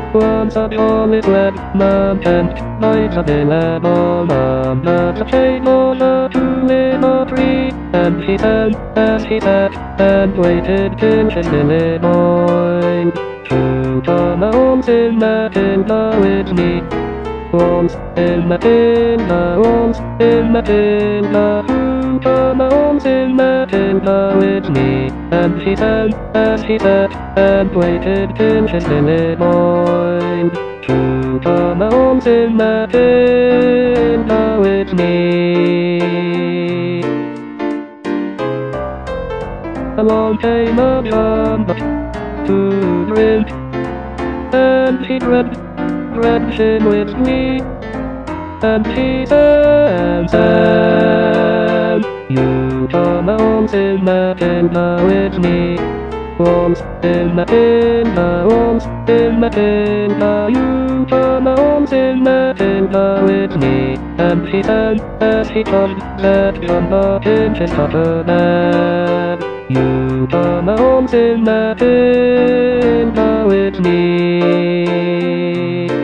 Once a jolly red man and night available under the shade of a tulip tree. And he sang as he sat and waited till his lily boy to come home in Matilda with me. Once in Matilda, once in Matilda, who come home in Matilda with me. And he sang as he sat and waited till his lily boy to come home in Matilda with me. Along came a jumbuck to drink, and he drank him with me, and he sang, you come home in Matilda with me. Once in Matilda, once in Matilda, you come home in Matilda with me. And he sang as he tossed that jumbuck in his cutter bag. You come home in Matilda with me.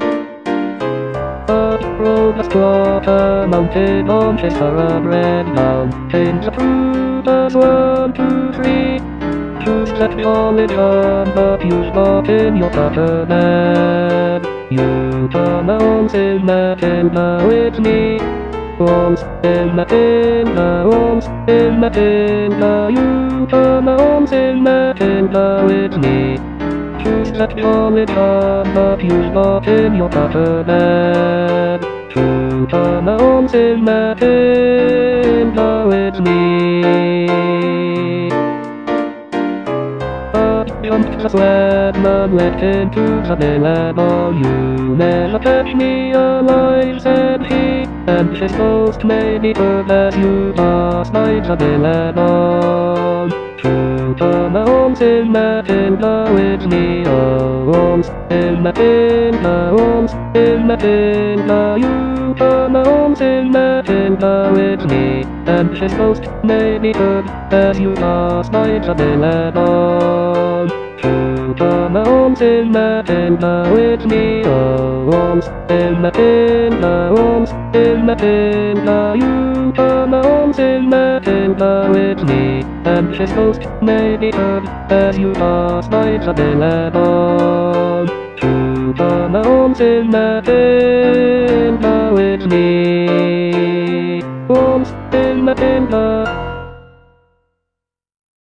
Rode across a mountain on his thoroughbred mountains. Through the 1, 2, 3. Choose that jolly jumbuck you bought in your cutter bag. You come home in Matilda with me. Once in Matilda, once in Matilda, you come home in Matilda with me. Choose that jolly jumbuck you bought in your cutter bag. To come home in Matilda with me. Jumped the swagman, went into the billable. You never catch me alive, said he, and his ghost may be heard as you pass by the billable. To come home in Matilda with me, oh, once in Matilda, once in Matilda, you come home in Matilda with me, and his ghost may be heard as you pass by the billable. To come home in Matilda with me, oh, once in Matilda, once in Matilda, you come home in Matilda with me, and his ghost may be heard as you pass by the billable. To come home in Matilda with me, once in Matilda.